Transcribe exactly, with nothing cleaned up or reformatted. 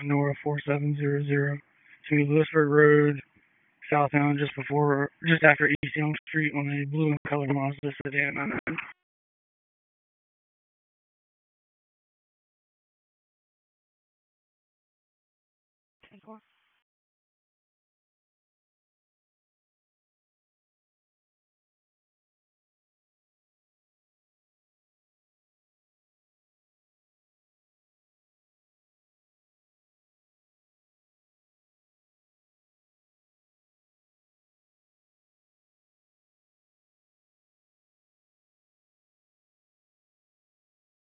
Nora four seven zero zero to Lewisburg Road, southbound, just before, just after East Young Street on a blue and colored Mazda sedan. ten four.